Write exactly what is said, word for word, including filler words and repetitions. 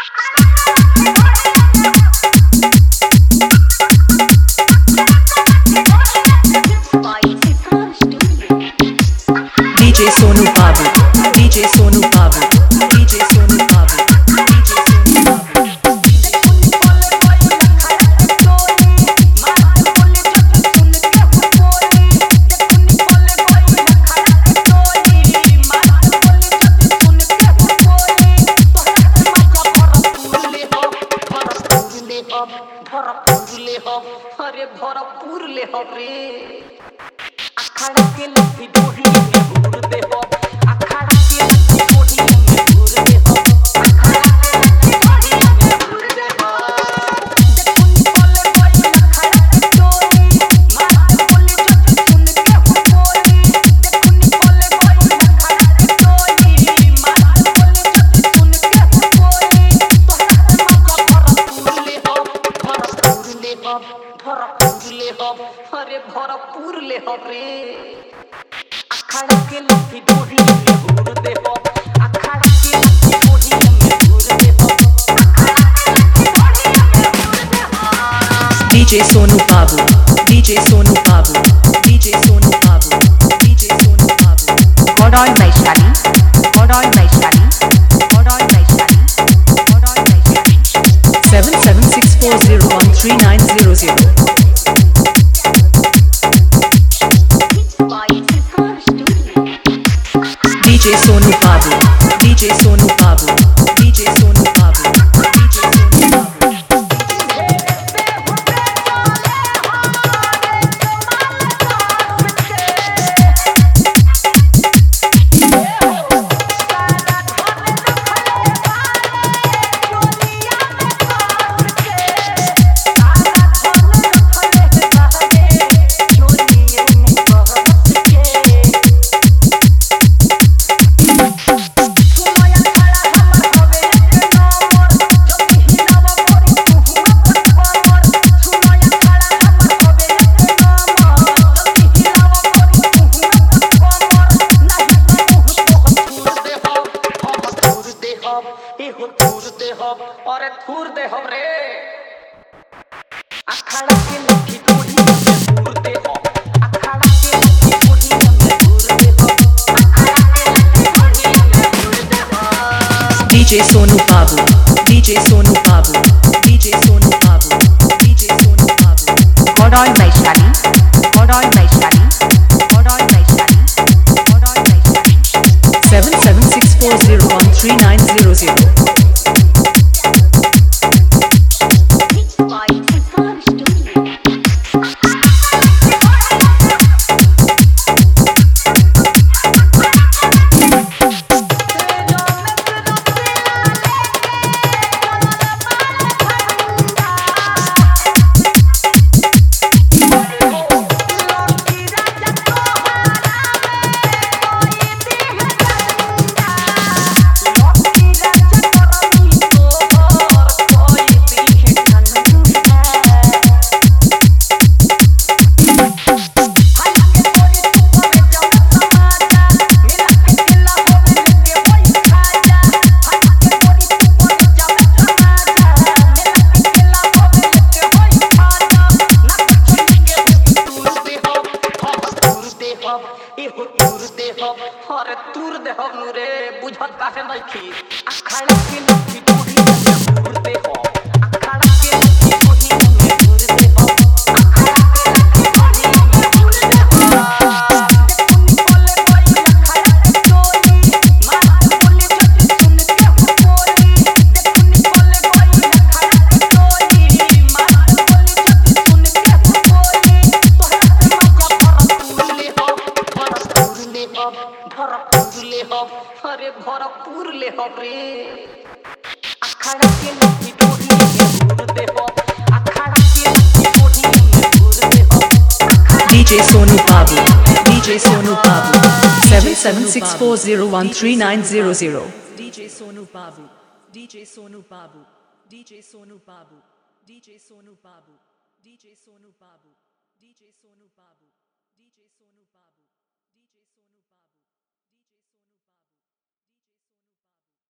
D J Sonu Babu, D J Sonu Babu, D J Sonu Babu, D J Sonu Babu. अरे भरपूर ले हो रे अखाड़ा के लट्ठी डोरी में घूर दे हो अखाड़ा के लट्ठी डोरी में घूर दे हो अखाड़ा के लट्ठी डोरी में घूर दे हो देखुन बोले कोई अखाड़ा के डोरी मार बोले जब सुन के हो बोली देखुन बोले कोई अखाड़ा के डोरी मार बोले जब सुन के हो बोली तोहरा मजा भरपूर ले हो भरपूर ले हो भरपूर ले हो अरे भरपूर ले हो रे अखाड़ा के लट्ठी डोरी में घूर दे हो अखाड़ा के लट्ठी डोरी में घूर दे हो अखाड़ा के लट्ठी डोरी में घूर दे हो D J Sonu Babu, D J Sonu Babu, D J Sonu Babu, D J Sonu Babu. Godoy Vaishali, Godoy Vaishali, Godoy Vaishali, Godoy Vaishali. seven seven six four zero one three nine zero zero. D J Sonu Babu, D J Sonu Babu, D J Sonu Babu, D J Sonu Babu. अरे थूर दे हो रे अखाड़ा के लट्ठी डोरी में घूर दे हो अखाड़ा के लट्ठी डोरी में घूर दे हो अखाड़ा के लट्ठी डोरी में घूर दे हो D J Sonu Babu, D J Sonu Babu, D J Sonu Babu, D J Sonu Babu. Godoy Vaishali, Godoy Vaishali, Godoy Vaishali, Godoy Vaishali. seven seven six four zero one three nine zero zero. अरे तूर दे हो रे बुझत काहे नइखी अखाड़ा के लट्ठी डोरी में घूर दे हो अखाड़ा के लट्ठी डोरी में घूर दे हो अखाड़ा के लट्ठी डोरी में घूर दे हो देखुन बोले कोई अखाड़ा के डोरी मार बोले जब सुन के हो बोली देखुन बोले कोई अखाड़ा के डोरी मार बोले जब सुन के हो बोली तोहरा मजा भरपूर ले हो भरपूर ले हो भरपूर ले हो अरे भरपूर ले हो रे अखाड़ा के लट्ठी डोरी में घूर दे हो अखाड़ा के लट्ठी डोरी में घूर दे हो D J Sonu Babu, D J Sonu Babu, seven seven six four zero one three nine zero zero. D J Sonu Babu, D J Sonu Babu, D J Sonu Babu, D J Sonu Babu, D J Sonu Babu, D J Sonu Babu.